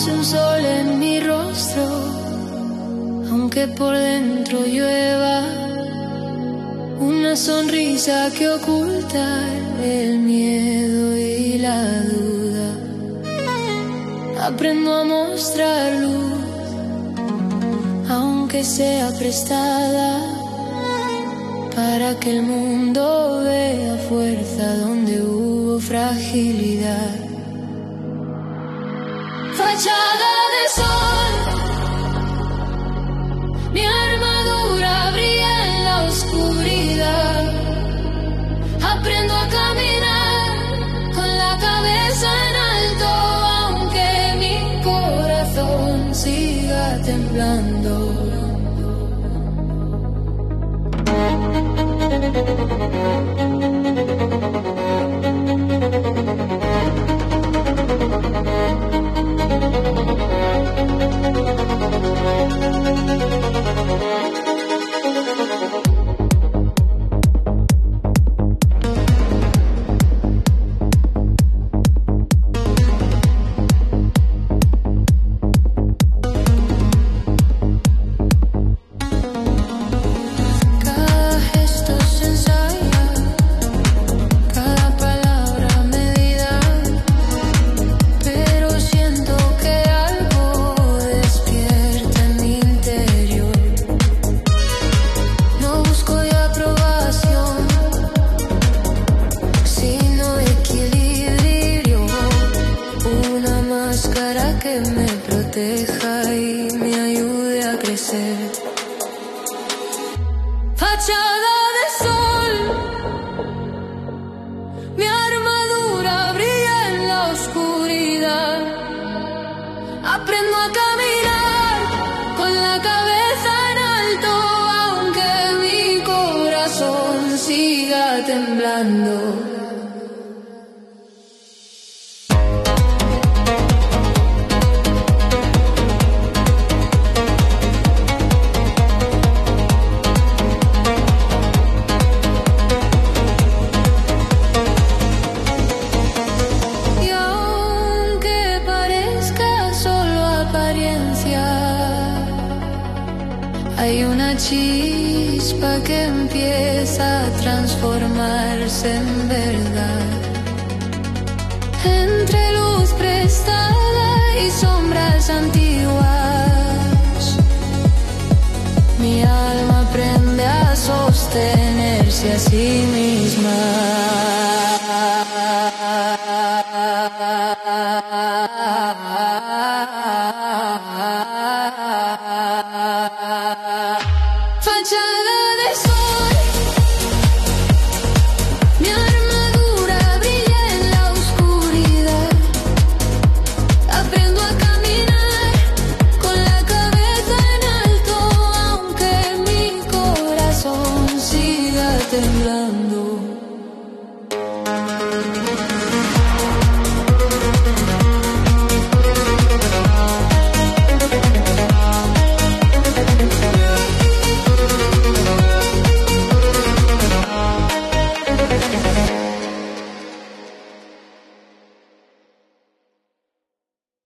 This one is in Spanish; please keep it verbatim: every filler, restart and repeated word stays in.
nace un sol en mi rostro, aunque por dentro llueva, una sonrisa que oculta el miedo y la duda. Aprendo a mostrar luz, aunque sea prestada, para que el mundo vea fuerza donde hubo fragilidad. Fachada de sol, mi armadura brilla en la oscuridad. Aprendo a caminar con la cabeza en alto, aunque mi corazón siga temblando. Que me proteja y me ayude a crecer. Fachada de sol, mi armadura brilla en la oscuridad. Aprendo a caminar con la cabeza en alto, aunque mi corazón siga temblando. Hay una chispa que empieza a transformarse en verdad. Entre luz prestada y sombras antiguas, mi alma aprende a sostenerse así.